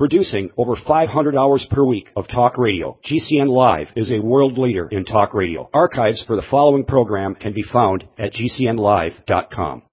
Producing over 500 hours per week of talk radio, GCN Live is a world leader in talk radio. Archives for the following program can be found at GCNlive.com.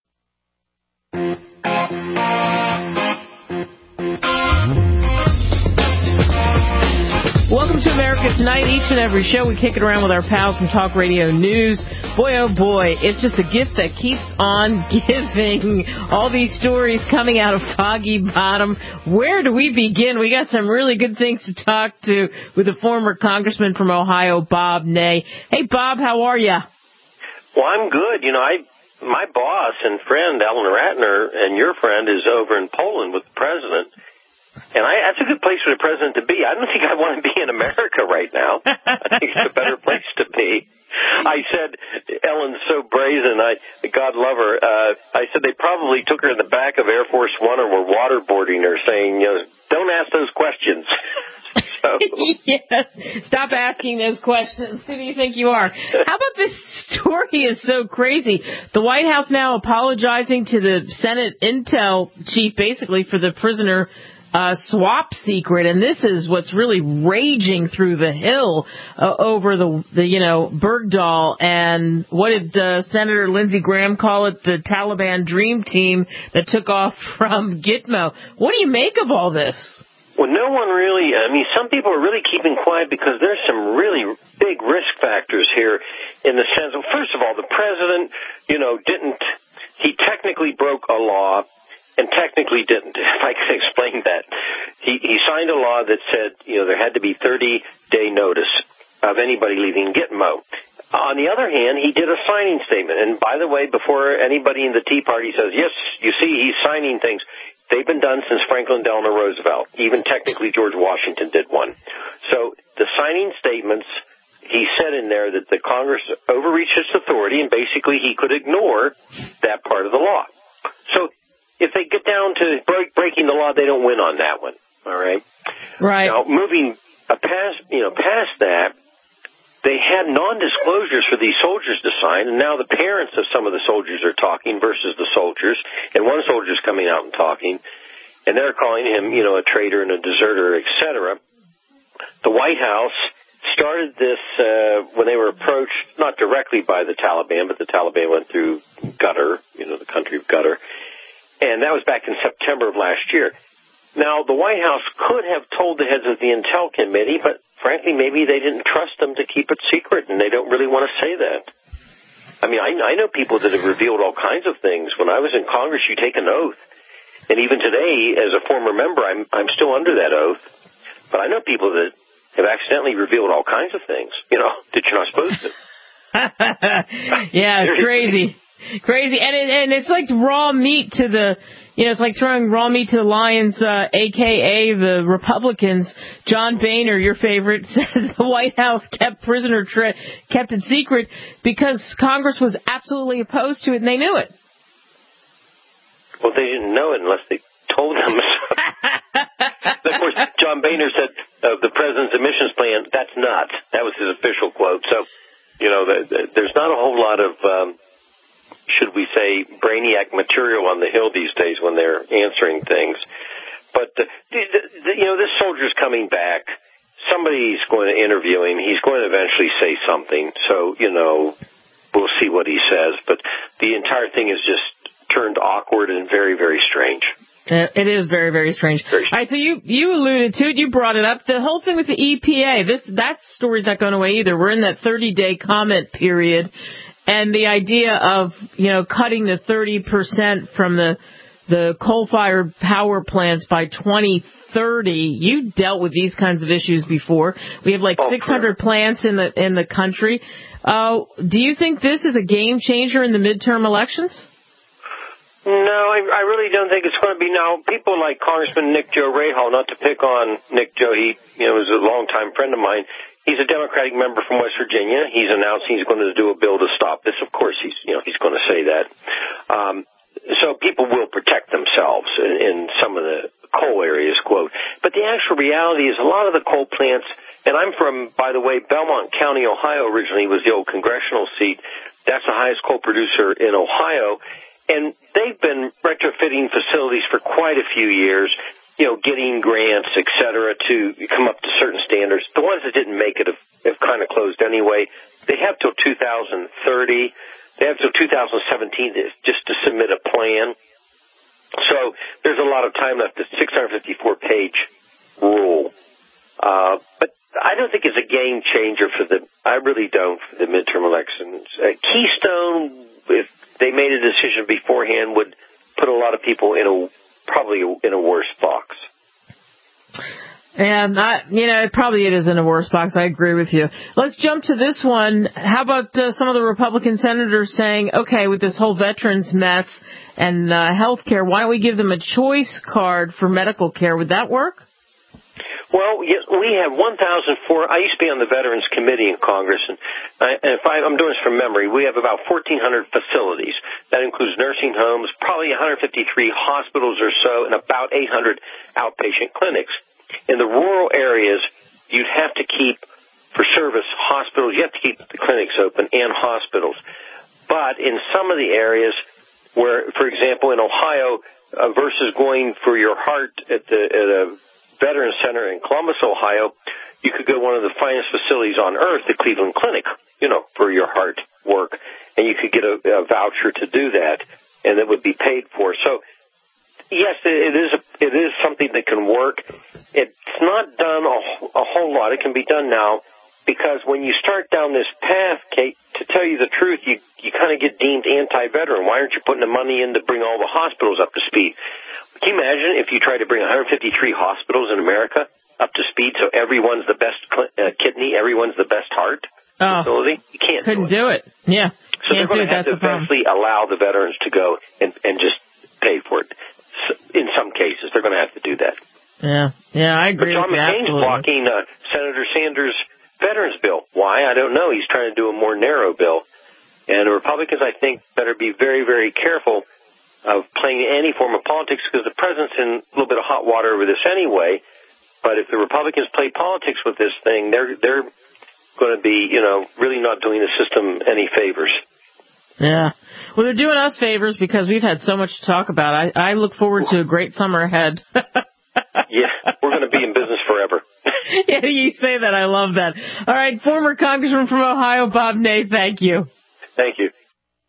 Welcome to America Tonight. Each and every show, we kick it around with our pals from Talk Radio News. Boy, oh boy, it's just a gift that keeps on giving. All these stories coming out of Foggy Bottom. Where do we begin? We got some really good things to talk to with the former congressman from Ohio, Bob Ney. Hey, Bob, how are you? Well, I'm good. You know, my boss and friend, Alan Ratner, and your friend is over in Poland with the president. And that's a good place for the president to be. I don't think I want to be in America right now. I think it's a better place to be. I said, Ellen's so brazen, God love her, I said they probably took her in the back of Air Force One or were waterboarding her saying, don't ask those questions. So. Yes, stop asking those questions. Who do you think you are? How about this story is so crazy? The White House now apologizing to the Senate Intel chief basically for the prisoner swap secret, and this is what's really raging through the Hill over the Bergdahl and what did Senator Lindsey Graham call it, the Taliban dream team that took off from Gitmo. What do you make of all this? Well, no one really, some people are really keeping quiet because there's some really big risk factors here in the sense of, first of all, the president, he technically broke a law and technically didn't, if I can explain that. He signed a law that said, there had to be 30-day notice of anybody leaving Gitmo. On the other hand, he did a signing statement. And by the way, before anybody in the Tea Party says, yes, you see, he's signing things, they've been done since Franklin Delano Roosevelt. Even technically George Washington did one. So the signing statements, he said in there that the Congress overreached its authority and basically he could ignore that part of the law. So if they get down to breaking the law, they don't win on that one. All right. Right. Now, moving past that, they had non-disclosures for these soldiers to sign, and now the parents of some of the soldiers are talking versus the soldiers, and one soldier's coming out and talking, and they're calling him, a traitor and a deserter, etc. The White House started this when they were approached, not directly by the Taliban, but the Taliban went through Qatar, the country of Qatar. And that was back in September of last year. Now, the White House could have told the heads of the Intel Committee, but frankly, maybe they didn't trust them to keep it secret, and they don't really want to say that. I know people that have revealed all kinds of things. When I was in Congress, you take an oath. And even today, as a former member, I'm still under that oath. But I know people that have accidentally revealed all kinds of things, that you're not supposed to. Yeah, it's crazy. Crazy, and it's like raw meat to it's like throwing raw meat to the lions, a.k.a. the Republicans. John Boehner, your favorite, says the White House kept it secret because Congress was absolutely opposed to it, and they knew it. Well, they didn't know it unless they told them. Of course, John Boehner said the president's emissions plan, that's nuts. That was his official quote. So, there's not a whole lot of should we say, brainiac material on the Hill these days when they're answering things. But, this soldier's coming back. Somebody's going to interview him. He's going to eventually say something. So, we'll see what he says. But the entire thing is just turned awkward and very, very strange. It is very, very strange. All right, so you alluded to it. You brought it up. The whole thing with the EPA, that story's not going away either. We're in that 30-day comment period. And the idea of, cutting the 30% from the coal-fired power plants by 2030, you dealt with these kinds of issues before. We have 600 plants in the country. Do you think this is a game changer in the midterm elections? No, I really don't think it's going to be. Now, people like Congressman Nick Joe Rahal, not to pick on Nick Joe, he was a longtime friend of mine. He's a Democratic member from West Virginia. He's announced he's going to do a bill to stop this. Of course, he's going to say that. So people will protect themselves in some of the coal areas, quote. But the actual reality is a lot of the coal plants, and I'm from, by the way, Belmont County, Ohio originally was the old congressional seat. That's the highest coal producer in Ohio. And they've been retrofitting facilities for quite a few years. getting grants, et cetera, to come up to certain standards. The ones that didn't make it have kind of closed anyway. They have till 2030. They have till 2017 just to submit a plan. So there's a lot of time left. The 654-page rule. But I don't think it's a game changer I really don't, for the midterm elections. Keystone, if they made a decision beforehand, would put a lot of people probably in a worse box. And probably it is in a worse box. I agree with you. Let's jump to this one. How about some of the Republican senators saying, okay, with this whole veterans mess and health care, why don't we give them a choice card for medical care? Would that work? Well, yes, we have 1,004. I used to be on the Veterans Committee in Congress, and if I'm doing this from memory, we have about 1,400 facilities. That includes nursing homes, probably 153 hospitals or so, and about 800 outpatient clinics. In the rural areas, you'd have to keep, for service hospitals, you have to keep the clinics open and hospitals. But in some of the areas where, for example, in Ohio, versus going for your heart at a Veterans Center in Columbus, Ohio, you could go to one of the finest facilities on earth, the Cleveland Clinic, for your heart work, and you could get a voucher to do that, and it would be paid for. So, yes, it is something that can work. It's not done a whole lot. It can be done now, because when you start down this path, Kate, to tell you the truth, you kind of get deemed anti-veteran. Why aren't you putting the money in to bring all the hospitals up to speed? Can you imagine if you tried to bring 153 hospitals in America up to speed so everyone's the best kidney, everyone's the best heart facility? You can't do it. Yeah. So they're going to have to eventually allow the veterans to go and just pay for it. So in some cases, they're going to have to do that. Yeah, I agree with you. But John McCain's blocking Senator Sanders' veterans bill. Why? I don't know. He's trying to do a more narrow bill. And the Republicans, I think, better be very, very careful of playing any form of politics, because the president's in a little bit of hot water over this anyway. But if the Republicans play politics with this thing, they're going to be, really not doing the system any favors. Yeah. Well, they're doing us favors because we've had so much to talk about. I look forward to a great summer ahead. Yeah, we're going to be in business forever. Yeah, you say that. I love that. All right, former Congressman from Ohio, Bob Ney, thank you. Thank you.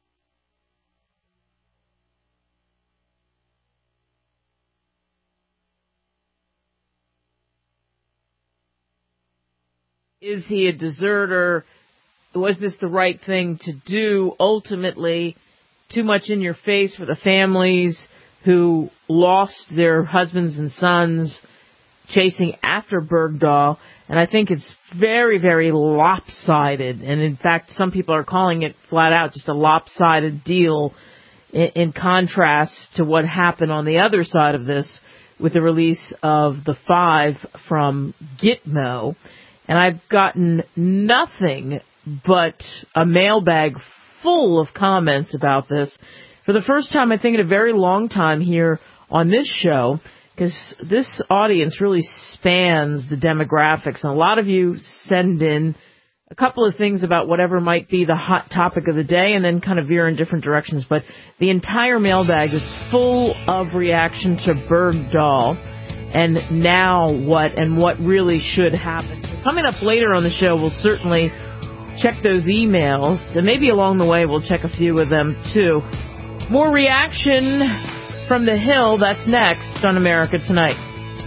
Is he a deserter? Was this the right thing to do? Ultimately, too much in your face for the families who lost their husbands and sons chasing after Bergdahl. And I think it's very, very lopsided. And in fact, some people are calling it flat out just a lopsided deal in contrast to what happened on the other side of this with the release of the 5 from Gitmo. And I've gotten nothing but a mailbag full of comments about this. For the first time, I think, in a very long time here on this show, because this audience really spans the demographics. And a lot of you send in a couple of things about whatever might be the hot topic of the day and then kind of veer in different directions. But the entire mailbag is full of reaction to Bergdahl and now what really should happen. Coming up later on the show, we'll certainly check those emails, and maybe along the way we'll check a few of them too. More reaction from the Hill, that's next on America Tonight.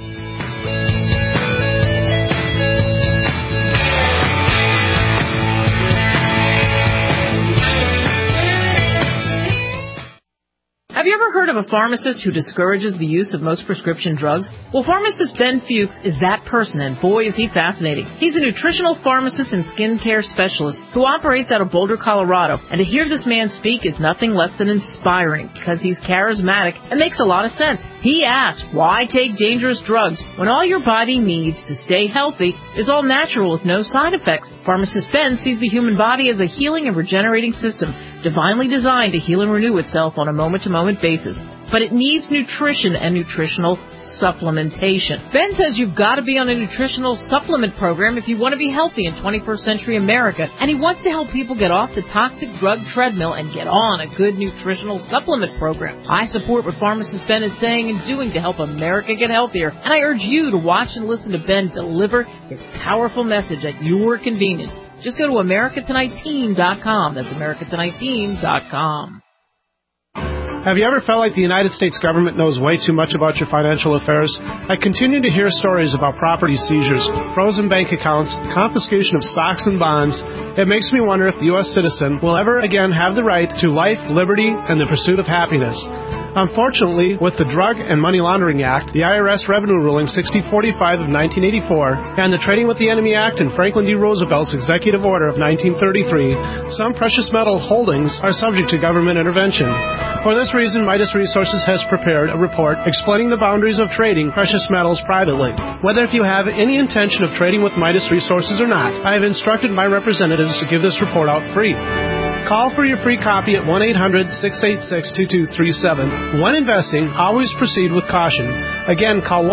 Have you ever heard of a pharmacist who discourages the use of most prescription drugs? Well, pharmacist Ben Fuchs is that person, and boy, is he fascinating. He's a nutritional pharmacist and skincare specialist who operates out of Boulder, Colorado, and to hear this man speak is nothing less than inspiring because he's charismatic and makes a lot of sense. He asks, why take dangerous drugs when all your body needs to stay healthy is all natural with no side effects? Pharmacist Ben sees the human body as a healing and regenerating system, divinely designed to heal and renew itself on a moment-to-moment basis. but it needs nutrition and nutritional supplementation. Ben says you've got to be on a nutritional supplement program if you want to be healthy in 21st century America, and he wants to help people get off the toxic drug treadmill and get on a good nutritional supplement program. I support what pharmacist Ben is saying and doing to help America get healthier, and I urge you to watch and listen to Ben deliver his powerful message at your convenience. Just go to AmericaTonightTeam.com. That's AmericaTonightTeam.com. Have you ever felt like the United States government knows way too much about your financial affairs? I continue to hear stories about property seizures, frozen bank accounts, confiscation of stocks and bonds. It makes me wonder if the U.S. citizen will ever again have the right to life, liberty, and the pursuit of happiness. Unfortunately, with the Drug and Money Laundering Act, the IRS Revenue Ruling 6045 of 1984, and the Trading with the Enemy Act and Franklin D. Roosevelt's Executive Order of 1933, some precious metal holdings are subject to government intervention. For this reason, Midas Resources has prepared a report explaining the boundaries of trading precious metals privately. Whether if you have any intention of trading with Midas Resources or not, I have instructed my representatives to give this report out free. Call for your free copy at 1-800-686-2237. When investing, always proceed with caution. Again, call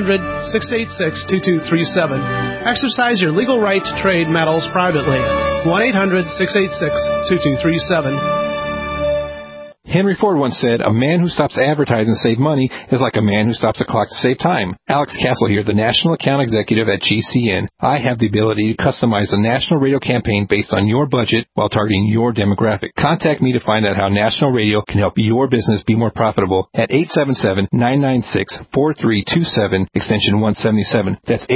1-800-686-2237. Exercise your legal right to trade metals privately. 1-800-686-2237. Henry Ford once said, a man who stops advertising to save money is like a man who stops a clock to save time. Alex Castle here, the National Account Executive at GCN. I have the ability to customize a national radio campaign based on your budget while targeting your demographic. Contact me to find out how national radio can help your business be more profitable at 877-996-4327, extension 177. That's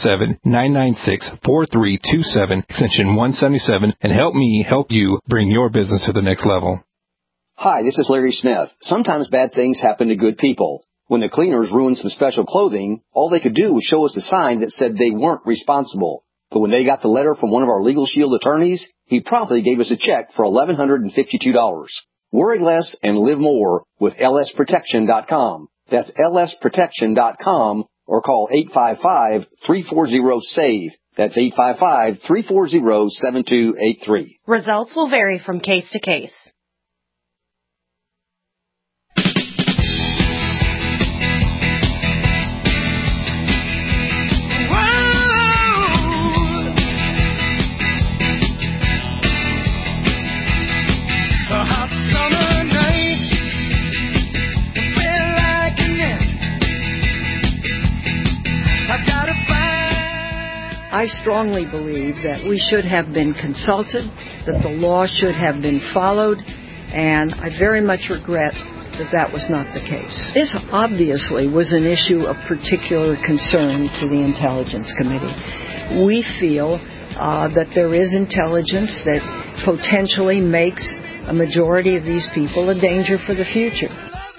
877-996-4327, extension 177, and help me help you bring your business to the next level. Hi, this is Larry Smith. Sometimes bad things happen to good people. When the cleaners ruined some special clothing, all they could do was show us a sign that said they weren't responsible. But when they got the letter from one of our Legal Shield attorneys, he promptly gave us a check for $1,152. Worry less and live more with lsprotection.com. That's lsprotection.com, or call 855-340-SAVE. That's 855-340-7283. Results will vary from case to case. I strongly believe that we should have been consulted, that the law should have been followed, and I very much regret that that was not the case. This obviously was an issue of particular concern to the Intelligence Committee. We feel that there is intelligence that potentially makes a majority of these people a danger for the future.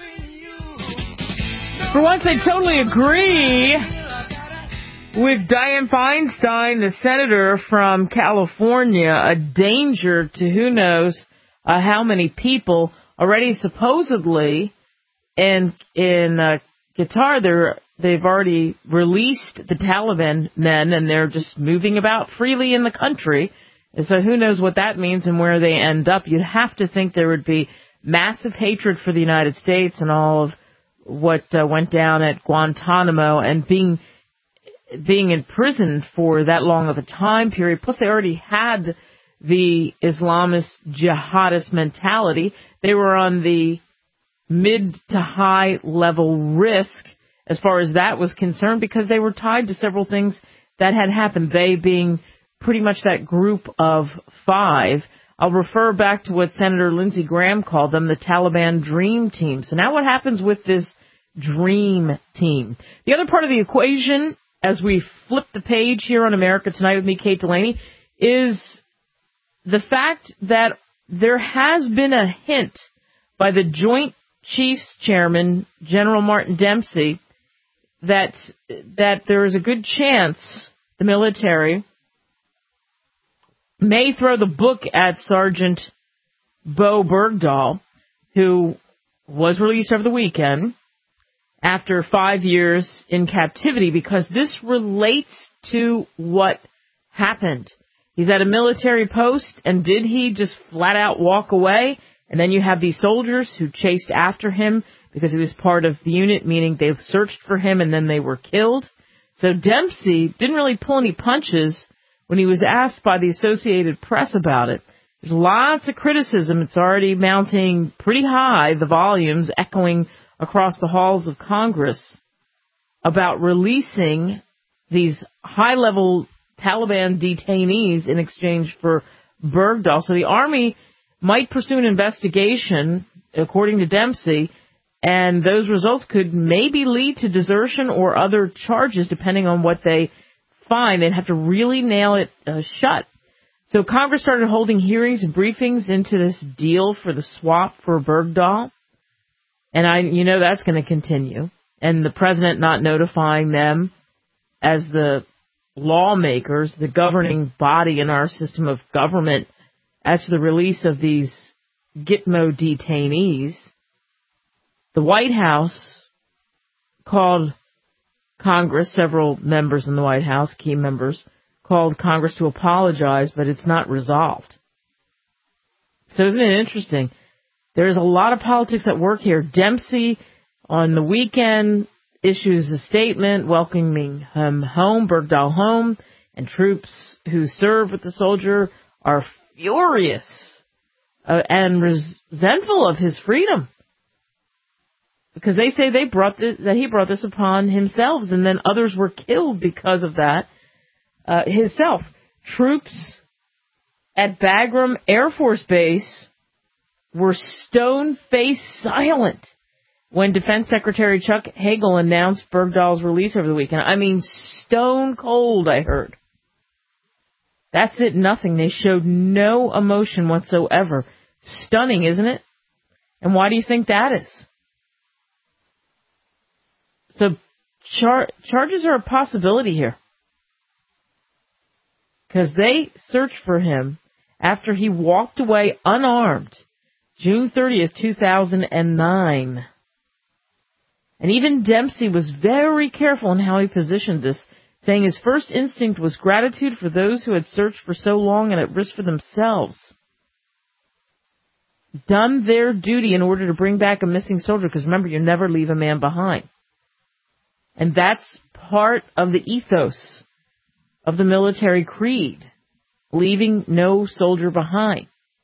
For once, I totally agree with Dianne Feinstein, the senator from California, a danger to who knows how many people. Already supposedly in Qatar, they've already released the Taliban men, and they're just moving about freely in the country. And so who knows what that means and where they end up. You'd have to think there would be massive hatred for the United States and all of what went down at Guantanamo, and being imprisoned for that long of a time period. Plus, they already had the Islamist jihadist mentality. They were on the mid to high level risk as far as that was concerned, because they were tied to several things that had happened, they being pretty much that group of five. I'll refer back to what Senator Lindsey Graham called them, the Taliban Dream Team. So now what happens with this Dream Team? The other part of the equation, as we flip the page here on America Tonight with me, Kate Delaney, is the fact that there has been a hint by the Joint Chiefs Chairman, General Martin Dempsey, that there is a good chance the military may throw the book at Sergeant Bo Bergdahl, who was released over the weekend after 5 years in captivity, because this relates to what happened. He's at a military post, and did he just flat out walk away? And then you have these soldiers who chased after him because he was part of the unit, meaning they searched for him and then they were killed. So Dempsey didn't really pull any punches when he was asked by the Associated Press about it. There's lots of criticism. It's already mounting pretty high, the volumes echoing across the halls of Congress, about releasing these high-level Taliban detainees in exchange for Bergdahl. So the Army might pursue an investigation, according to Dempsey, and those results could maybe lead to desertion or other charges, depending on what they find. They'd have to really nail it shut. So Congress started holding hearings and briefings into this deal for the swap for Bergdahl. And that's going to continue. And the president not notifying them as the lawmakers, the governing body in our system of government, as to the release of these Gitmo detainees. The White House called Congress, several members in the White House, key members, called Congress to apologize, but it's not resolved. So isn't it interesting? There's a lot of politics at work here. Dempsey, on the weekend, issues a statement welcoming him home, Bergdahl home, and troops who serve with the soldier are furious and resentful of his freedom, because they say that he brought this upon himself, and then others were killed because of that. Himself. Troops at Bagram Air Force Base were stone-faced silent when Defense Secretary Chuck Hagel announced Bergdahl's release over the weekend. I mean, stone cold, I heard. That's it, nothing. They showed no emotion whatsoever. Stunning, isn't it? And why do you think that is? So charges are a possibility here, because they searched for him after he walked away unarmed June 30th, 2009. And even Dempsey was very careful in how he positioned this, saying his first instinct was gratitude for those who had searched for so long and at risk for themselves, done their duty in order to bring back a missing soldier, because remember, you never leave a man behind. And that's part of the ethos of the military creed, leaving no soldier behind.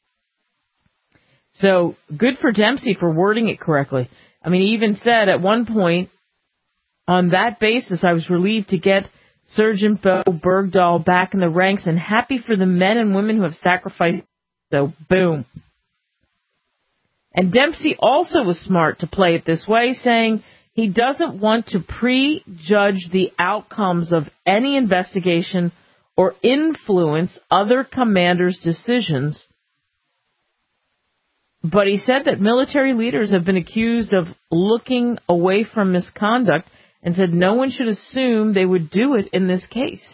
So good for Dempsey for wording it correctly. I mean, he even said at one point, on that basis, I was relieved to get Sergeant Bo Bergdahl back in the ranks and happy for the men and women who have sacrificed. So, boom. And Dempsey also was smart to play it this way, saying he doesn't want to prejudge the outcomes of any investigation or influence other commanders' decisions. But he said that military leaders have been accused of looking away from misconduct, and said no one should assume they would do it in this case.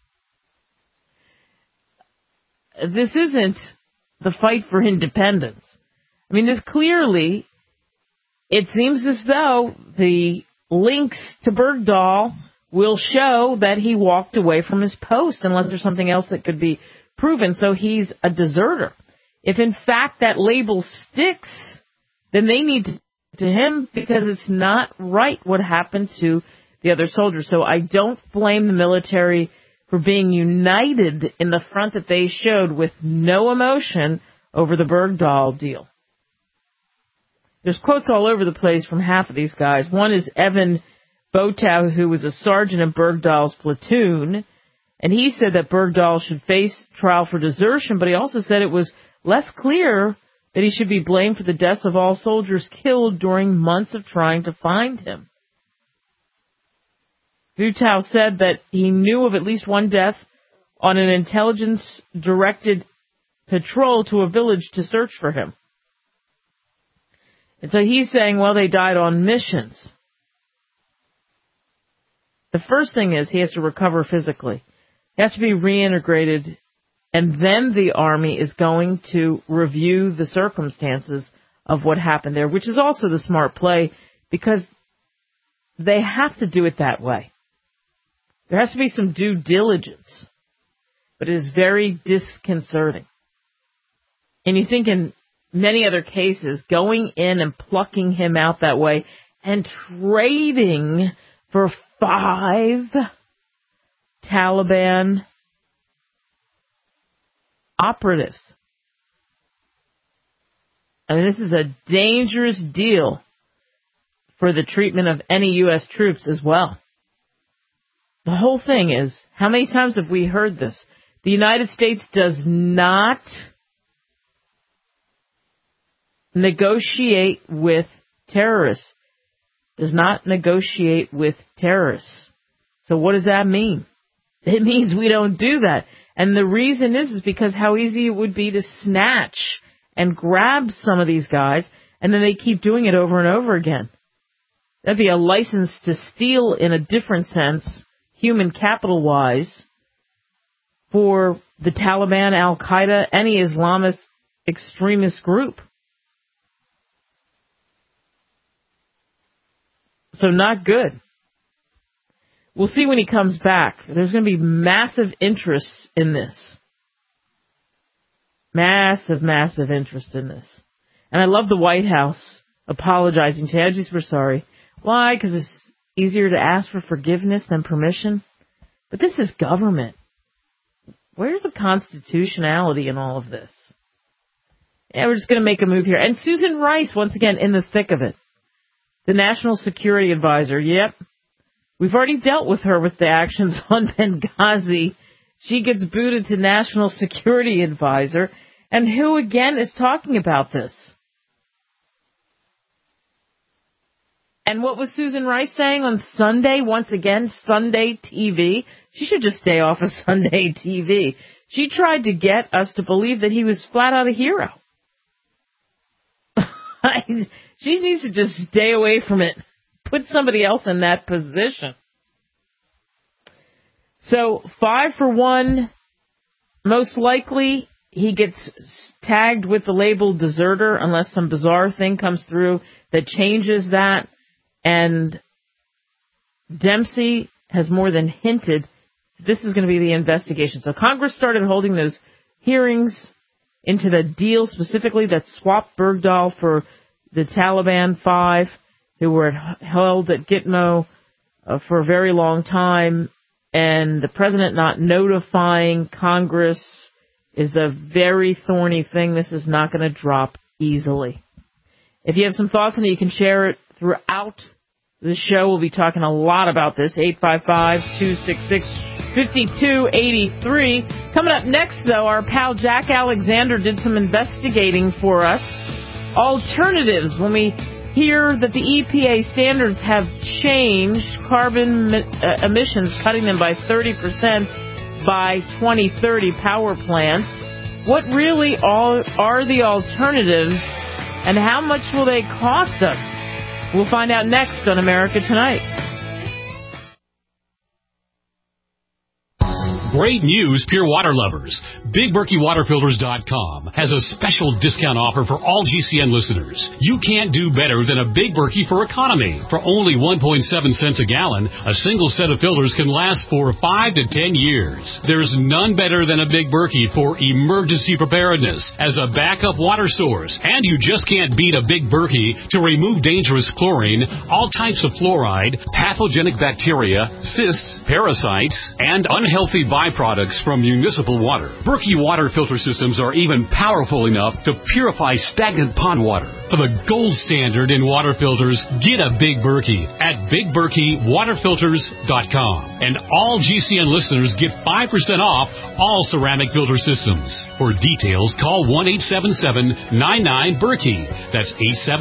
This isn't the fight for independence. I mean, this clearly, it seems as though the links to Bergdahl will show that he walked away from his post, unless there's something else that could be proven. So he's a deserter. If in fact that label sticks, then they need to him, because it's not right what happened to the other soldiers. So I don't blame the military for being united in the front that they showed with no emotion over the Bergdahl deal. There's quotes all over the place from half of these guys. One is Evan Botow, who was a sergeant in Bergdahl's platoon, and he said that Bergdahl should face trial for desertion, but he also said it was less clear that he should be blamed for the deaths of all soldiers killed during months of trying to find him. Botow said that he knew of at least one death on an intelligence-directed patrol to a village to search for him. And so he's saying, well, they died on missions. The first thing is he has to recover physically. He has to be reintegrated, and then the Army is going to review the circumstances of what happened there, which is also the smart play, because they have to do it that way. There has to be some due diligence, but it is very disconcerting. And you're thinking, many other cases, going in and plucking him out that way and trading for 5 Taliban operatives. I mean, this is a dangerous deal for the treatment of any U.S. troops as well. The whole thing is, how many times have we heard this? The United States does not negotiate with terrorists. Does not negotiate with terrorists. So what does that mean? It means we don't do that. And the reason is because how easy it would be to snatch and grab some of these guys, and then they keep doing it over and over again. That'd be a license to steal in a different sense, human capital-wise, for the Taliban, Al-Qaeda, any Islamist extremist group. So not good. We'll see when he comes back. There's going to be massive interest in this. Massive, massive interest in this. And I love the White House apologizing, saying, we're sorry. Why? Because it's easier to ask for forgiveness than permission. But this is government. Where's the constitutionality in all of this? Yeah, we're just going to make a move here. And Susan Rice, once again, in the thick of it. The National Security Advisor, yep. We've already dealt with her with the actions on Benghazi. She gets booted to National Security Advisor. And who, again, is talking about this? And what was Susan Rice saying on Sunday? Once again, Sunday TV. She should just stay off of Sunday TV. She tried to get us to believe that he was flat out a hero. She needs to just stay away from it. Put somebody else in that position. So 5 for 1. Most likely he gets tagged with the label deserter unless some bizarre thing comes through that changes that. And Dempsey has more than hinted this is going to be the investigation. So Congress started holding those hearings into the deal specifically that swapped Bergdahl for the Taliban 5 who were held at Gitmo for a very long time. And the president not notifying Congress is a very thorny thing. This is not going to drop easily. If you have some thoughts on it, you can share it throughout the show. We'll be talking a lot about this. 855-266-5283. Coming up next, though, our pal Jack Alexander did some investigating for us. Alternatives when we hear that the EPA standards have changed carbon emissions, cutting them by 30% by 2030 power plants. What really are the alternatives, and how much will they cost us? We'll find out next on America Tonight. Great news, pure water lovers. BigBerkeyWaterFilters.com has a special discount offer for all GCN listeners. You can't do better than a Big Berkey for economy. For only 1.7 cents a gallon, a single set of filters can last for 5 to 10 years. There's none better than a Big Berkey for emergency preparedness as a backup water source. And you just can't beat a Big Berkey to remove dangerous chlorine, all types of fluoride, pathogenic bacteria, cysts, parasites, and unhealthy byproducts from municipal water. Berkey water filter systems are even powerful enough to purify stagnant pond water. For the gold standard in water filters, get a Big Berkey at BigBerkeyWaterFilters.com. And all GCN listeners get 5% off all ceramic filter systems. For details, call 1-877-99-BERKEY. That's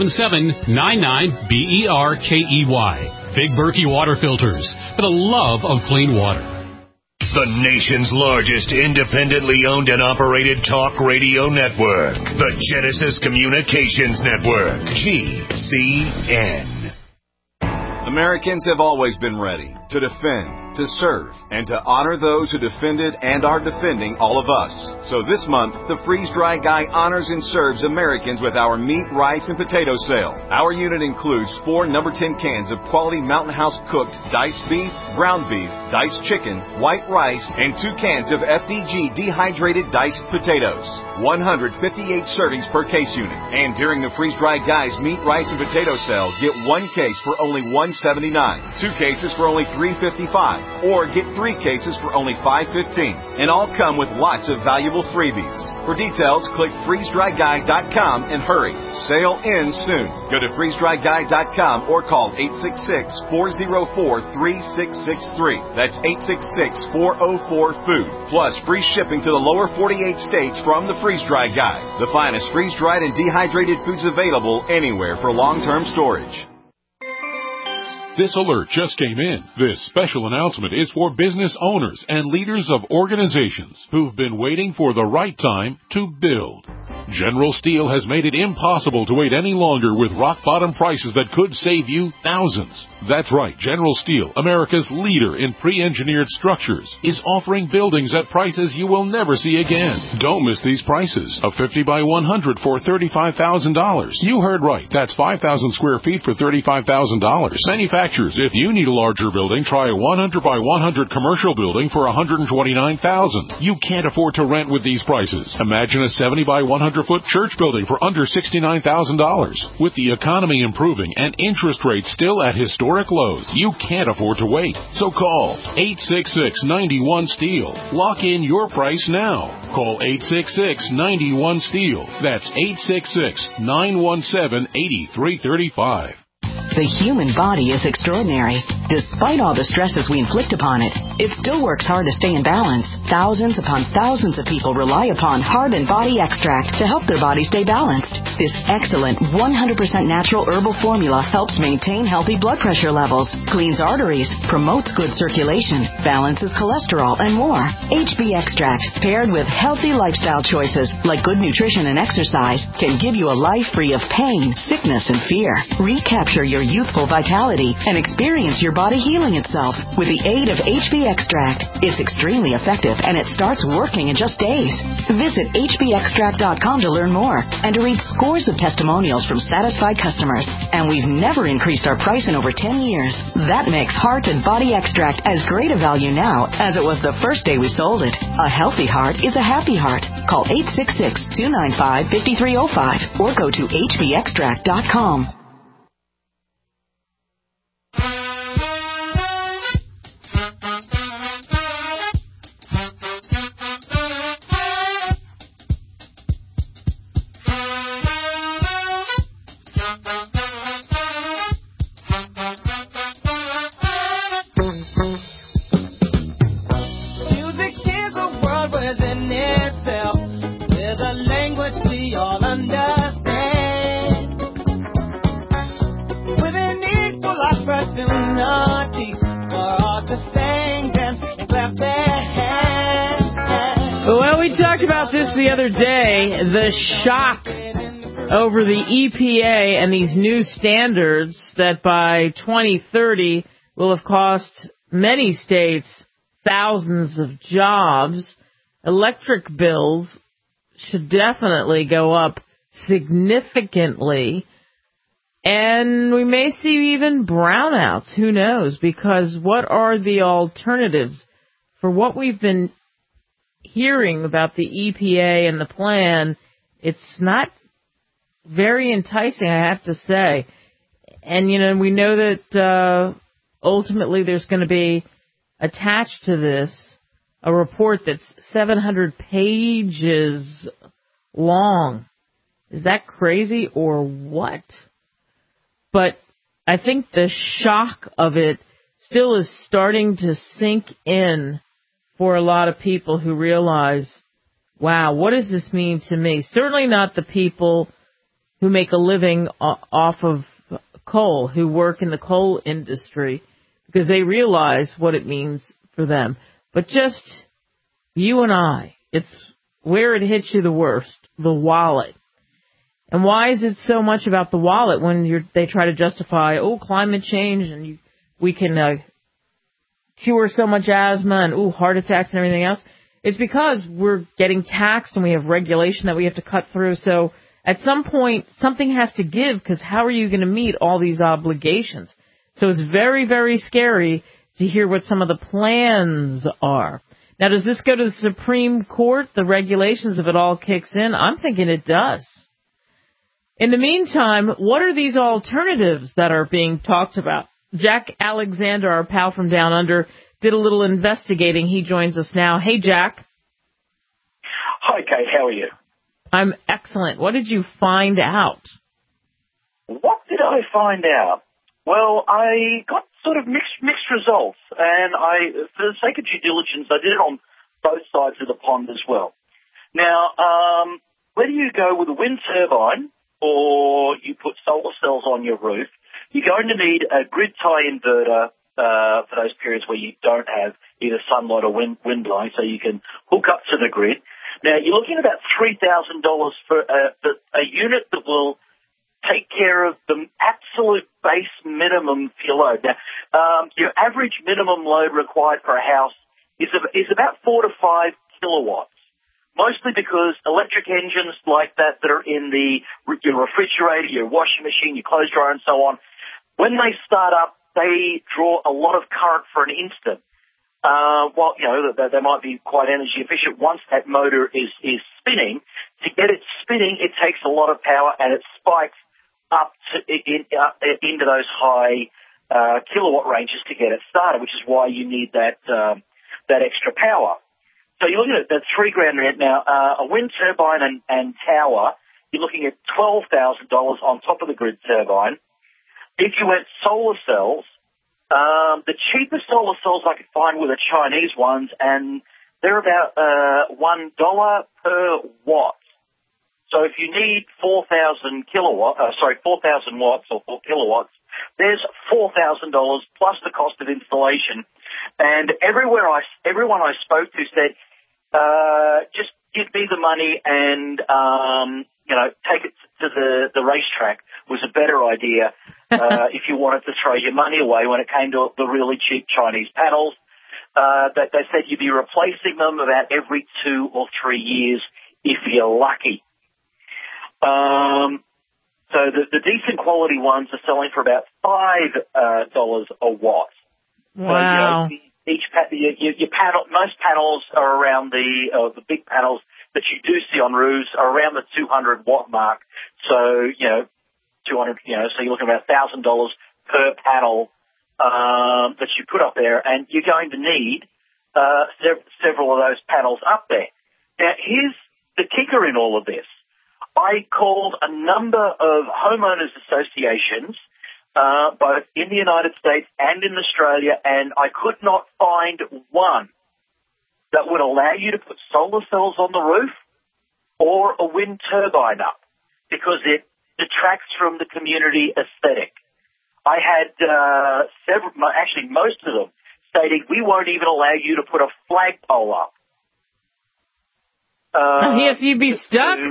877-99-BERKEY. Big Berkey Water Filters, for the love of clean water. The nation's largest independently owned and operated talk radio network. The Genesis Communications Network, GCN. Americans have always been ready to defend, to serve, and to honor those who defended and are defending all of us. So this month, the Freeze-Dry Guy honors and serves Americans with our meat, rice, and potato sale. Our unit includes 4 number 10 cans of quality Mountain House cooked diced beef, ground beef, diced chicken, white rice, and 2 cans of FDG dehydrated diced potatoes. 158 servings per case unit. And during the Freeze-Dry Guy's meat, rice, and potato sale, get 1 case for only $1.79, 2 cases for only $3.55, or get 3 cases for only $5.15. And all come with lots of valuable freebies. For details, click freezedryguy.com and hurry. Sale ends soon. Go to freezedryguy.com or call 866-404-3663. That's 866-404-FOOD. Plus free shipping to the lower 48 states from the Freeze-Dry Guy. The finest freeze-dried and dehydrated foods available anywhere for long-term storage. This alert just came in. This special announcement is for business owners and leaders of organizations who've been waiting for the right time to build. General Steel has made it impossible to wait any longer with rock-bottom prices that could save you thousands. That's right, General Steel, America's leader in pre-engineered structures, is offering buildings at prices you will never see again. Don't miss these prices. A 50 by 100 for $35,000. You heard right. That's 5,000 square feet for $35,000. Manufacturers, if you need a larger building, try a 100 by 100 commercial building for $129,000. You can't afford to rent with these prices. Imagine a 70 by 100-foot church building for under $69,000. With the economy improving and interest rates still at historic lows, you can't afford to wait. So call 866-91-STEEL. Lock in your price now. Call 866-91-STEEL. That's 866-917-8335. The human body is extraordinary. Despite all the stresses we inflict upon it, it still works hard to stay in balance. Thousands upon thousands of people rely upon Heart and Body Extract to help their body stay balanced. This excellent 100% natural herbal formula helps maintain healthy blood pressure levels, cleans arteries, promotes good circulation, balances cholesterol, and more. HB Extract, paired with healthy lifestyle choices like good nutrition and exercise, can give you a life free of pain, sickness, and fear. Recapture your youthful vitality and experience your body healing itself with the aid of HB Extract. It's extremely effective and it starts working in just days. Visit hbextract.com to learn more and to read scores of testimonials from satisfied customers. And we've never increased our price in over 10 years. That makes Heart and Body Extract as great a value now as it was the first day we sold it. A healthy heart is a happy heart. Call 866-295-5305 or go to hbextract.com. The other day, the shock over the EPA and these new standards that by 2030 will have cost many states thousands of jobs. Electric bills should definitely go up significantly, and we may see even brownouts. Who knows? Because what are the alternatives for what we've been hearing about the EPA and the plan? It's not very enticing, I have to say. And, we know that ultimately there's going to be attached to this a report that's 700 pages long. Is that crazy or what? But I think the shock of it still is starting to sink in for a lot of people who realize, wow, what does this mean to me? Certainly not the people who make a living off of coal, who work in the coal industry, because they realize what it means for them. But just you and I, it's where it hits you the worst, the wallet. And why is it so much about the wallet when they try to justify, climate change and we can cure so much asthma and, heart attacks and everything else? It's because we're getting taxed and we have regulation that we have to cut through. So at some point, something has to give, because how are you going to meet all these obligations? So it's very, very scary to hear what some of the plans are. Now, does this go to the Supreme Court, the regulations, if it all kicks in? I'm thinking it does. In the meantime, what are these alternatives that are being talked about? Jack Alexander, our pal from Down Under, did a little investigating. He joins us now. Hey, Jack. Hi, Kate. How are you? I'm excellent. What did you find out? What did I find out? Well, I got sort of mixed results, and for the sake of due diligence, I did it on both sides of the pond as well. Now, whether you go with a wind turbine or you put solar cells on your roof, you're going to need a grid tie inverter for those periods where you don't have either sunlight or wind blowing, so you can hook up to the grid. Now, you're looking at about $3,000 for a unit that will take care of the absolute base minimum for your load. Now, your average minimum load required for a house is about 4 to 5 kilowatts, mostly because electric engines like that are in your refrigerator, your washing machine, your clothes dryer, and so on, when they start up, they draw a lot of current for an instant. They might be quite energy efficient. Once that motor is spinning, to get it spinning, it takes a lot of power, and it spikes up into those high kilowatt ranges to get it started, which is why you need that extra power. So you're looking at that $3,000 rent now. A wind turbine and tower, you're looking at $12,000 on top of the grid turbine. If you went solar cells, the cheapest solar cells I could find were the Chinese ones, and they're about $1 per watt. So if you need 4,000 watts or 4 kilowatts, there's $4,000 plus the cost of installation. And everyone I spoke to said, just give me the money and take it to the racetrack was a better idea if you wanted to throw your money away when it came to the really cheap Chinese panels. They said you'd be replacing them about every 2 or 3 years if you're lucky. So the decent quality ones are selling for about $5 a watt. Wow. So, your panel, most panels are around the big panels that you do see on roofs are around the 200 watt mark. So, 200, so you're looking at about $1,000 per panel, that you put up there, and you're going to need, several of those panels up there. Now, here's the kicker in all of this. I called a number of homeowners associations, both in the United States and in Australia, and I could not find one that would allow you to put solar cells on the roof or a wind turbine up, because it detracts from the community aesthetic. I had most of them stating, we won't even allow you to put a flagpole up. Yes, you'd be stuck.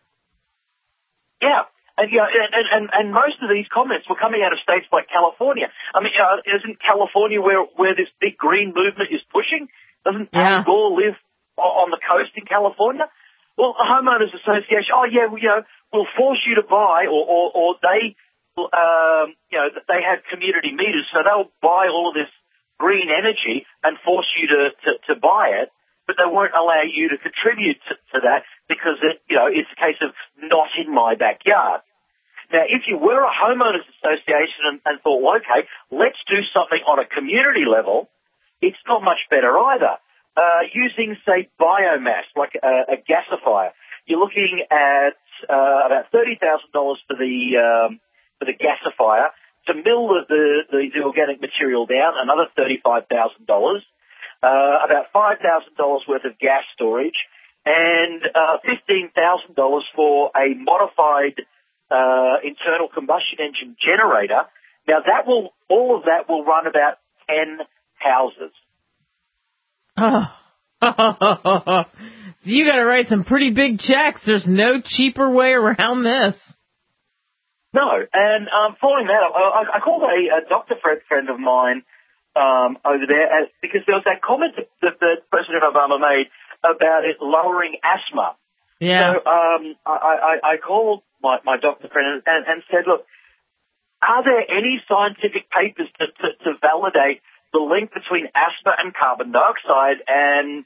Yeah. And most of these comments were coming out of states like California. I mean, isn't California where this big green movement is pushing? Doesn't Al Gore live on the coast in California? Well, the homeowners association, we'll force you to buy, or they, they have community meters, so they'll buy all of this green energy and force you to buy it, but they won't allow you to contribute to that because it's a case of not in my backyard. Now, if you were a homeowners association and thought, well, okay, let's do something on a community level, it's not much better either. Using, say, biomass, like a gasifier, you're looking at about $30,000 for the gasifier. To mill the organic material down, another $35,000. About $5,000 worth of gas storage, and $15,000 for a modified internal combustion engine generator. Now, all of that will run about 10 houses. So you got to write some pretty big checks. There's no cheaper way around this. No, and following that up, I called a doctor friend of mine over there because there was that comment that President Obama made about it lowering asthma. Yeah. So I called my doctor friend and said, look, are there any scientific papers to validate the link between asthma and carbon dioxide? And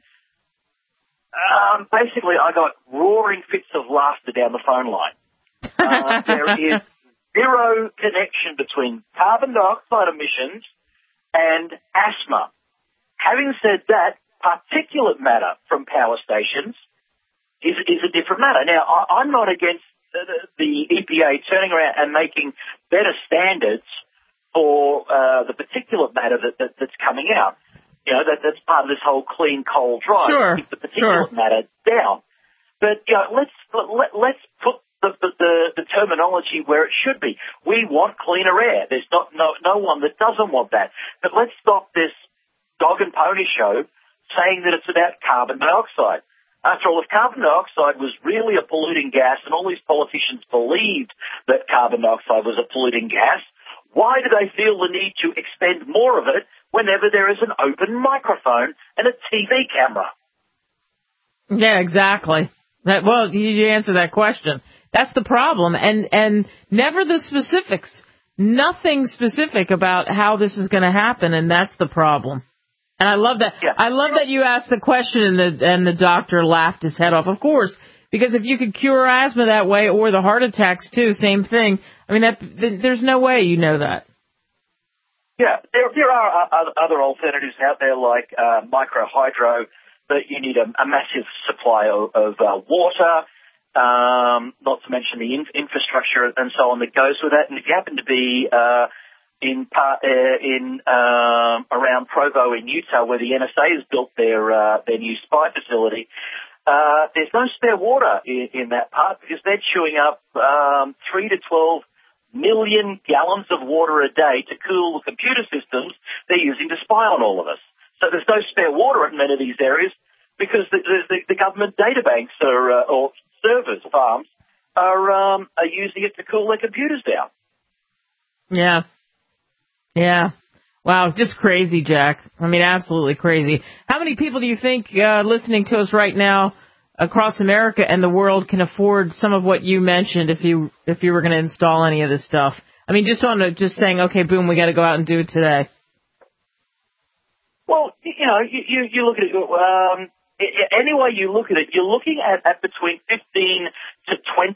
basically I got roaring fits of laughter down the phone line. There is zero connection between carbon dioxide emissions and asthma. Having said that, particulate matter from power stations is a different matter. Now, I'm not against the EPA turning around and making better standards for the particulate matter that's coming out. You know, that's part of this whole clean coal drive. Sure. Keep the particulate matter down. But you know, let's put the terminology where it should be. We want cleaner air. There's no one that doesn't want that. But let's stop this dog and pony show saying that it's about carbon dioxide. After all, if carbon dioxide was really a polluting gas and all these politicians believed that carbon dioxide was a polluting gas, why do they feel the need to expend more of it whenever there is an open microphone and a TV camera? Yeah, exactly. Well, you answer that question. That's the problem. And never the specifics. Nothing specific about how this is going to happen, and that's the problem. And I love that. Yeah. I love that you asked the question and the doctor laughed his head off. Of course, because if you could cure asthma that way, or the heart attacks too, same thing. I mean, there's no way you know that. Yeah, there are other alternatives out there like microhydro, but you need a massive supply of water, not to mention the infrastructure and so on that goes with that. And if you happen to be around Provo in Utah, where the NSA has built their new spy facility, there's no spare water in that part because they're chewing up 3 to 12 million gallons of water a day to cool the computer systems they're using to spy on all of us. So there's no spare water in many of these areas because the government data banks or servers farms are using it to cool their computers down. Yeah. Yeah. Wow, just crazy, Jack. I mean, absolutely crazy. How many people do you think listening to us right now across America and the world can afford some of what you mentioned if you were going to install any of this stuff? I mean, just saying, okay, boom, we got to go out and do it today. Well, you know, you look at it. Any way you look at it, you're looking at between $15,000 to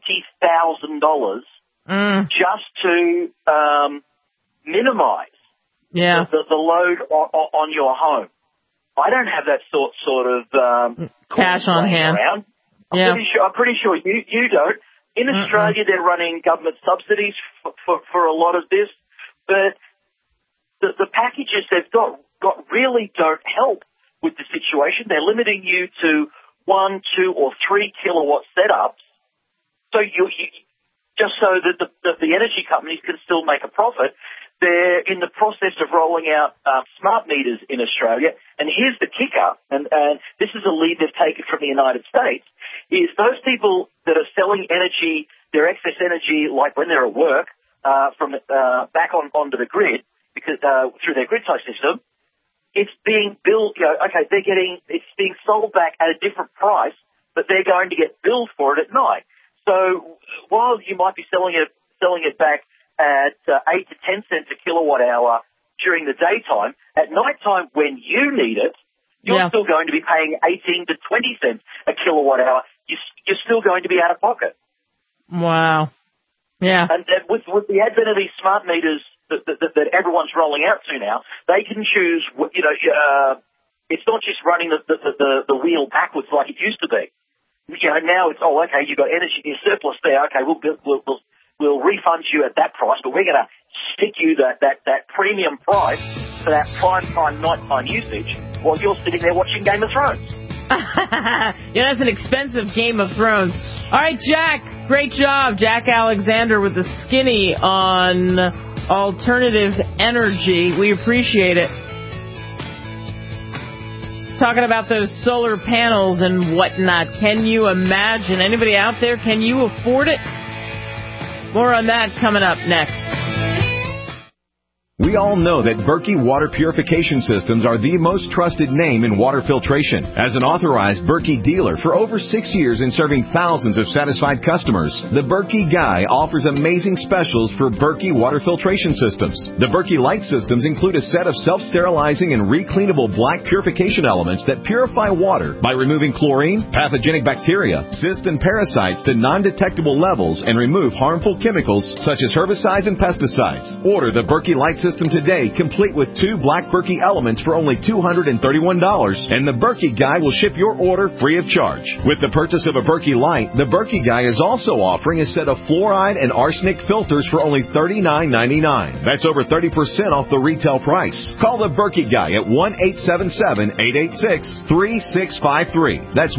$20,000 just to minimize the load on your home. I don't have that sort of cash on hand. Around. I'm pretty sure you don't. In Australia, they're running government subsidies for a lot of this, but the packages they've got really don't help with the situation. They're limiting you to 1, 2, or 3 kilowatt setups, so you just so that the energy companies can still make a profit. They're in the process of rolling out smart meters in Australia. And here's the kicker, and this is a lead they've taken from the United States, is those people that are selling energy, their excess energy, like when they're at work, from back onto the grid, because through their grid tie system, it's being billed, it's being sold back at a different price, but they're going to get billed for it at night. So while you might be selling it back at 8 to 10 cents a kilowatt hour during the daytime, at nighttime when you need it, you're still going to be paying 18 to 20 cents a kilowatt hour. You're still going to be out of pocket. Wow. Yeah. And with the advent of these smart meters that everyone's rolling out to now, they can choose. It's not just running the wheel backwards like it used to be. You know, now it's okay, you've got energy surplus there. Okay, we'll refund you at that price, but we're going to stick you that premium price for that prime time nighttime usage while you're sitting there watching Game of Thrones. Yeah, that's an expensive Game of Thrones. All right, Jack, great job. Jack Alexander with the skinny on alternative energy. We appreciate it. Talking about those solar panels and whatnot. Can you imagine? Anybody out there, can you afford it? More on that coming up next. We all know that Berkey Water Purification Systems are the most trusted name in water filtration. As an authorized Berkey dealer for over 6 years and serving thousands of satisfied customers, the Berkey Guy offers amazing specials for Berkey Water Filtration Systems. The Berkey Light Systems include a set of self-sterilizing and recleanable black purification elements that purify water by removing chlorine, pathogenic bacteria, cysts, and parasites to non-detectable levels and remove harmful chemicals such as herbicides and pesticides. Order the Berkey Light System today, complete with 2 black Berkey elements for only $231, and the Berkey Guy will ship your order free of charge. With the purchase of a Berkey Light, the Berkey Guy is also offering a set of fluoride and arsenic filters for only $39.99. That's over 30% off the retail price. Call the Berkey Guy at 1-877-886-3653. That's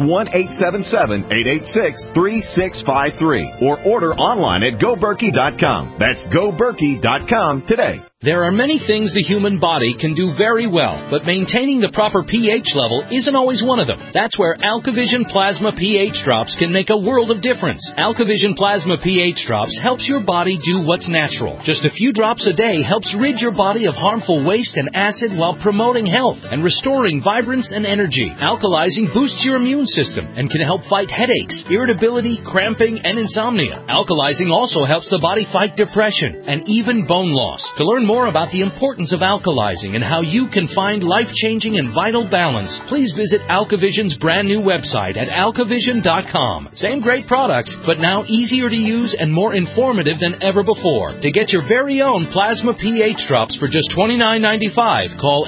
1-877-886-3653. Or order online at GoBerkey.com. That's GoBerkey.com today. There are many things the human body can do very well, but maintaining the proper pH level isn't always one of them. That's where AlkaVision Plasma pH Drops can make a world of difference. AlkaVision Plasma pH Drops helps your body do what's natural. Just a few drops a day helps rid your body of harmful waste and acid while promoting health and restoring vibrance and energy. Alkalizing boosts your immune system and can help fight headaches, irritability, cramping, and insomnia. Alkalizing also helps the body fight depression and even bone loss. To learn more about the importance of alkalizing and how you can find life-changing and vital balance, please visit AlkaVision's brand new website at alkavision.com. Same great products, but now easier to use and more informative than ever before. To get your very own Plasma pH Drops for just $29.95, call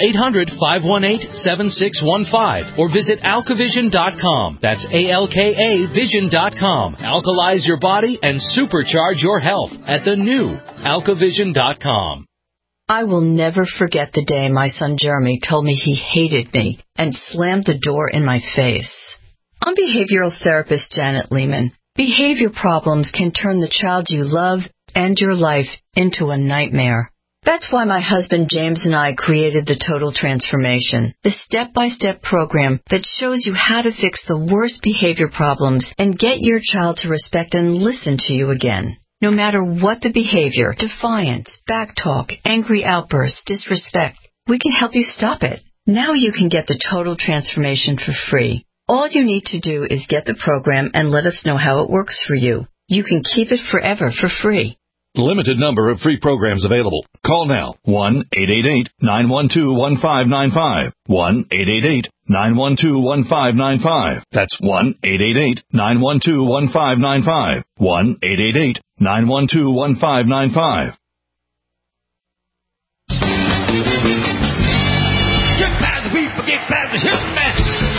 800-518-7615 or visit alkavision.com. That's ALKA Vision.com. Alkalize your body and supercharge your health at the new alkavision.com. I will never forget the day my son Jeremy told me he hated me and slammed the door in my face. I'm behavioral therapist Janet Lehman. Behavior problems can turn the child you love and your life into a nightmare. That's why my husband James and I created the Total Transformation, the step-by-step program that shows you how to fix the worst behavior problems and get your child to respect and listen to you again. No matter what the behavior, defiance, backtalk, angry outbursts, disrespect, we can help you stop it. Now you can get the Total Transformation for free. All you need to do is get the program and let us know how it works for you. You can keep it forever for free. Limited number of free programs available. Call now. 1-888-912-1595. 1-888-912-1595. That's 1-888-912-1595. 1-888-912-1595. Get past the people, get past the hill man.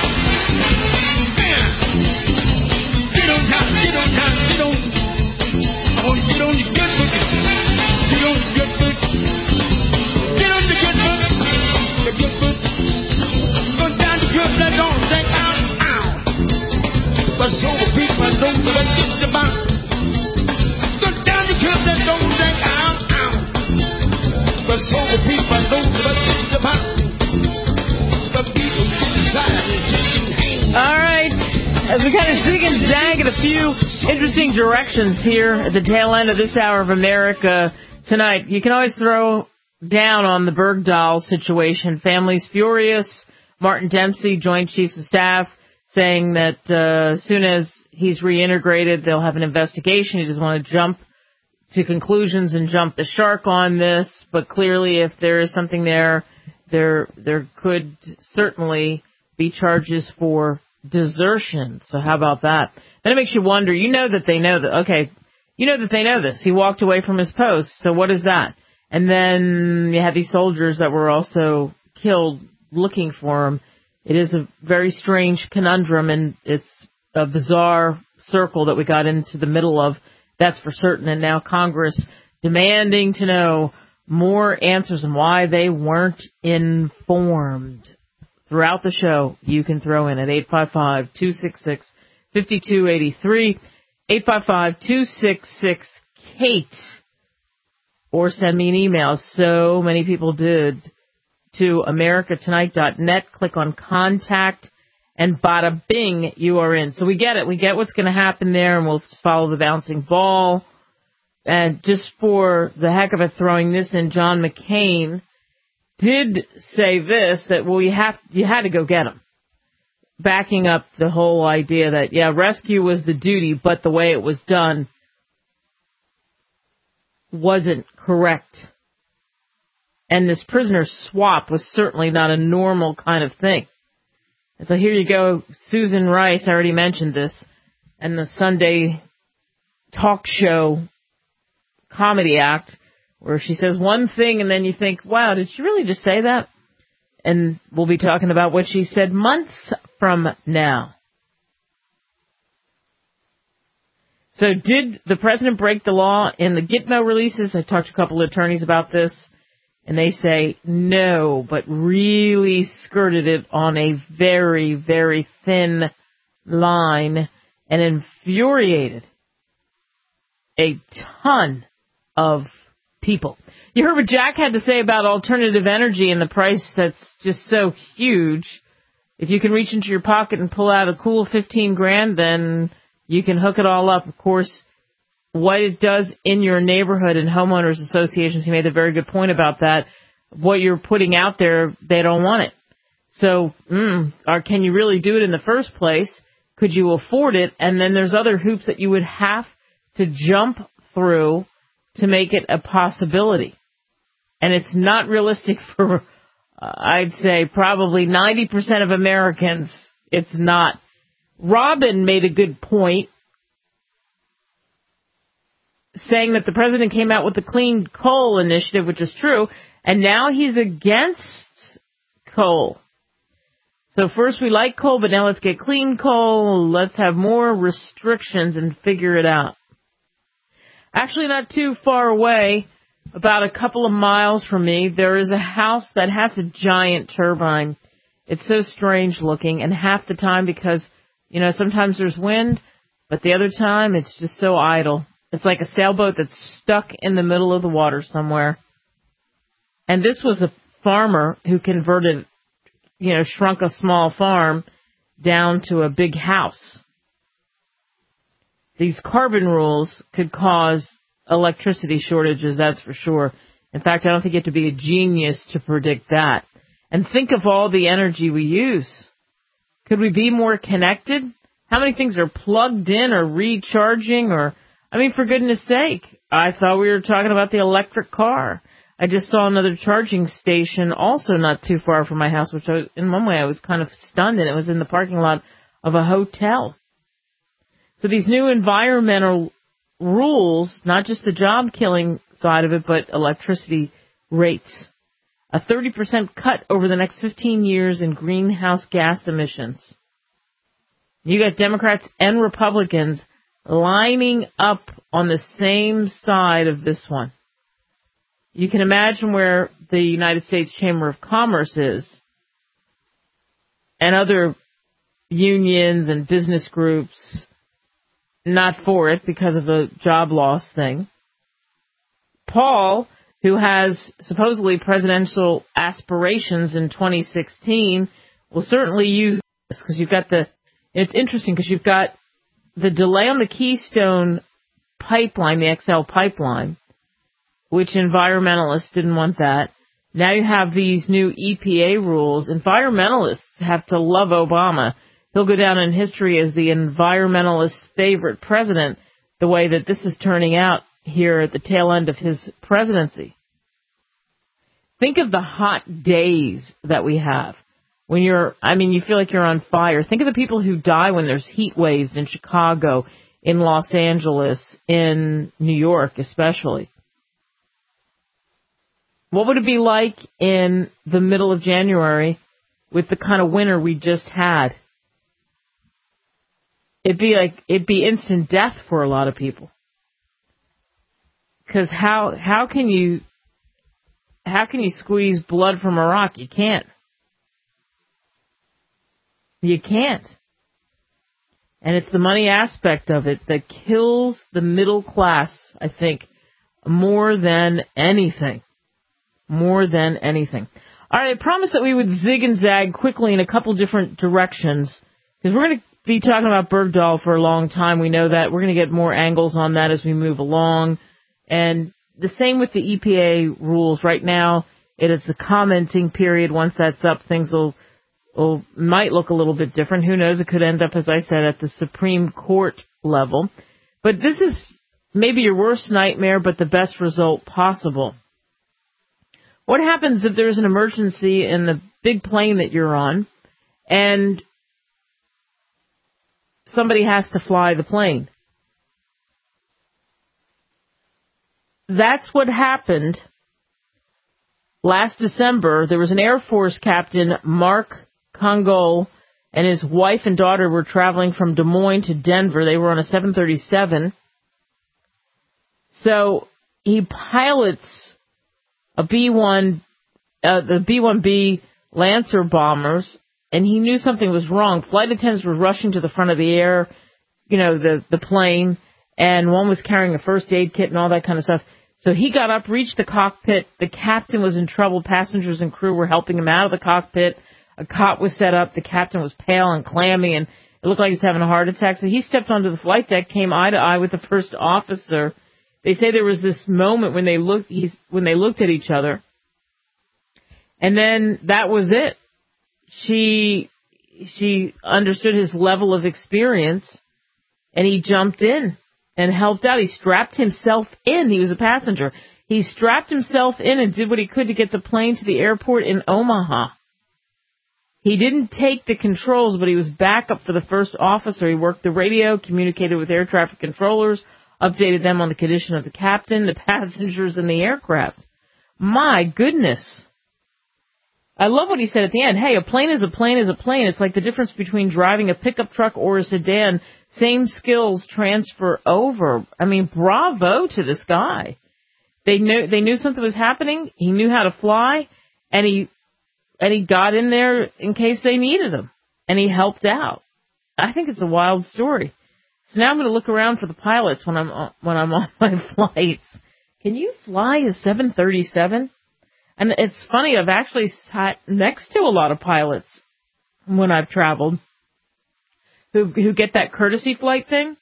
Get on time, get on time, get on. Oh, you get on your good book. Get on your good book. Get on the good book. The good book. Go down the good blood, don't think out. But so people don't let it about. Go down the good blood, don't think out. But so people don't let it about. But people decide to take All right. As we kind of zig and zag in a few interesting directions here at the tail end of this hour of America tonight, you can always throw down on the Bergdahl situation. Families furious. Martin Dempsey, Joint Chiefs of Staff, saying that as soon as he's reintegrated, they'll have an investigation. He doesn't want to jump to conclusions and jump the shark on this. But clearly, if there is something there could certainly be charges for desertion. So how about that? Then it makes you wonder, you know that they know that, okay, you know that they know this. He walked away from his post, so what is that? And then you have these soldiers that were also killed looking for him. It is a very strange conundrum, and it's a bizarre circle that we got into the middle of, that's for certain. And now Congress demanding to know more answers on why they weren't informed. Throughout the show, you can throw in at 855-266-5283, 855-266-KATE, or send me an email. So many people did to americatonight.net. Click on Contact, and bada bing, you are in. So we get it. We get what's going to happen there, and we'll just follow the bouncing ball. And just for the heck of it, throwing this in, John McCain did say this, that, well, you had to go get him. Backing up the whole idea that, yeah, rescue was the duty, but the way it was done wasn't correct. And this prisoner swap was certainly not a normal kind of thing. And so here you go, Susan Rice, I already mentioned this, and the Sunday talk show comedy act, where she says one thing and then you think, wow, did she really just say that? And we'll be talking about what she said months from now. So did the president break the law in the Gitmo releases? I talked to a couple of attorneys about this, and they say no, but really skirted it on a very, very thin line and infuriated a ton of people. You heard what Jack had to say about alternative energy and the price that's just so huge. If you can reach into your pocket and pull out a cool $15,000, then you can hook it all up. Of course, what it does in your neighborhood and homeowners associations, he made a very good point about that. What you're putting out there, they don't want it. So, or can you really do it in the first place? Could you afford it? And then there's other hoops that you would have to jump through to make it a possibility. And it's not realistic for, I'd say, probably 90% of Americans. It's not. Robin made a good point, saying that the president came out with the clean coal initiative, which is true, and now he's against coal. So first we like coal, but now let's get clean coal. Let's have more restrictions and figure it out. Actually, not too far away, about a couple of miles from me, there is a house that has a giant turbine. It's so strange looking, and half the time because, sometimes there's wind, but the other time it's just so idle. It's like a sailboat that's stuck in the middle of the water somewhere. And this was a farmer who converted, shrunk a small farm down to a big house. These carbon rules could cause electricity shortages, that's for sure. In fact, I don't think you have to be a genius to predict that. And think of all the energy we use. Could we be more connected? How many things are plugged in or recharging for goodness sake, I thought we were talking about the electric car. I just saw another charging station also not too far from my house, which in one way I was kind of stunned, and it was in the parking lot of a hotel. So these new environmental rules, not just the job-killing side of it, but electricity rates. A 30% cut over the next 15 years in greenhouse gas emissions. You got Democrats and Republicans lining up on the same side of this one. You can imagine where the United States Chamber of Commerce is, and other unions and business groups not for it because of the job loss thing. Paul, who has supposedly presidential aspirations in 2016, will certainly use this because it's interesting because you've got the delay on the Keystone pipeline, the XL pipeline, which environmentalists didn't want that. Now you have these new EPA rules. Environmentalists have to love Obama. He'll go down in history as the environmentalist favorite president, the way that this is turning out here at the tail end of his presidency. Think of the hot days that we have. When you feel like you're on fire. Think of the people who die when there's heat waves in Chicago, in Los Angeles, in New York especially. What would it be like in the middle of January with the kind of winter we just had? It'd be instant death for a lot of people. Because how can you squeeze blood from a rock? You can't. You can't. And it's the money aspect of it that kills the middle class, I think, more than anything. More than anything. All right, I promised that we would zig and zag quickly in a couple different directions, because we're going to be talking about Bergdahl for a long time. We know that. We're going to get more angles on that as we move along. And the same with the EPA rules. Right now, it is the commenting period. Once that's up, things might look a little bit different. Who knows? It could end up, as I said, at the Supreme Court level. But this is maybe your worst nightmare, but the best result possible. What happens if there's an emergency in the big plane that you're on and somebody has to fly the plane? That's what happened last December. There was an Air Force captain, Mark Kongol, and his wife and daughter were traveling from Des Moines to Denver. They were on a 737. So he pilots a the B-1B Lancer bombers, and he knew something was wrong. Flight attendants were rushing to the front of the plane, and one was carrying a first aid kit and all that kind of stuff. So he got up, reached the cockpit. The captain was in trouble. Passengers and crew were helping him out of the cockpit. A cot was set up. The captain was pale and clammy, and it looked like he was having a heart attack. So he stepped onto the flight deck, came eye to eye with the first officer. They say there was this moment when they looked at each other, and then that was it. She understood his level of experience, and he jumped in and helped out. He strapped himself in. He was a passenger. He strapped himself in and did what he could to get the plane to the airport in Omaha. He didn't take the controls, but he was backup for the first officer. He worked the radio, communicated with air traffic controllers, updated them on the condition of the captain, the passengers, and the aircraft. My goodness. I love what he said at the end. Hey, a plane is a plane is a plane. It's like the difference between driving a pickup truck or a sedan. Same skills transfer over. I mean, bravo to this guy. They knew something was happening. He knew how to fly, and he got in there in case they needed him, and he helped out. I think it's a wild story. So now I'm going to look around for the pilots when I'm on my flights. Can you fly a 737? And it's funny, I've actually sat next to a lot of pilots when I've traveled who get that courtesy flight thing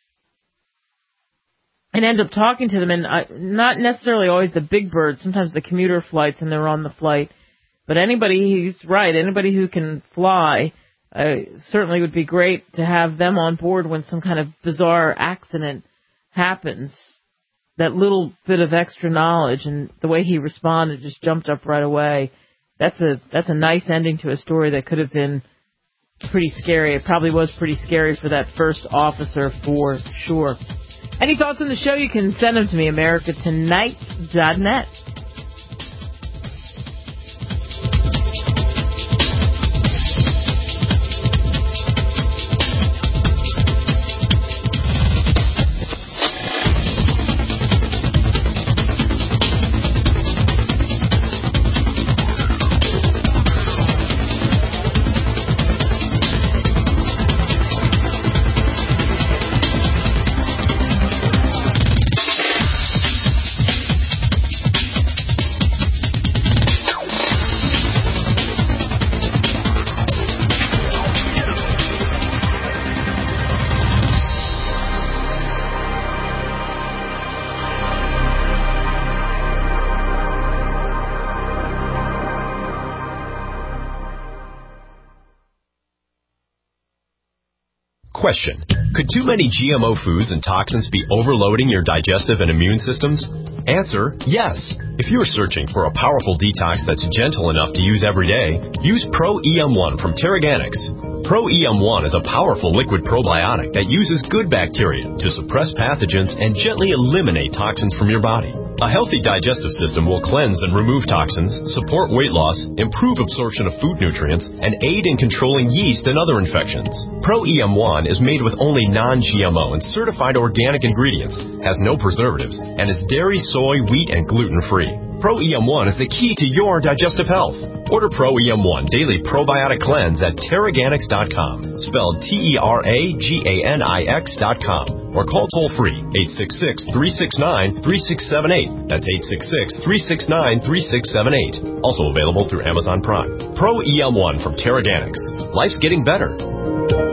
and end up talking to them. And not necessarily always the big birds, sometimes the commuter flights, and they're on the flight. But he's right, anybody who can fly certainly would be great to have them on board when some kind of bizarre accident happens. That little bit of extra knowledge, and the way he responded, just jumped up right away. That's a nice ending to a story that could have been pretty scary. It probably was pretty scary for that first officer for sure. Any thoughts on the show? You can send them to me, americatonight.net. Question: could too many GMO foods and toxins be overloading your digestive and immune systems? Answer: yes. If you are searching for a powerful detox that's gentle enough to use every day, use Pro EM1 from Terraganics. Pro EM1 is a powerful liquid probiotic that uses good bacteria to suppress pathogens and gently eliminate toxins from your body. A healthy digestive system will cleanse and remove toxins, support weight loss, improve absorption of food nutrients, and aid in controlling yeast and other infections. Pro EM1 is made with only non-GMO and certified organic ingredients, has no preservatives, and is dairy, soy, wheat, and gluten-free. Pro EM1 is the key to your digestive health. Order Pro EM1 Daily Probiotic Cleanse at Terraganics.com, spelled TerraGanix.com, or call toll-free 866-369-3678. That's 866-369-3678. Also available through Amazon Prime. Pro EM1 from Terraganics. Life's getting better.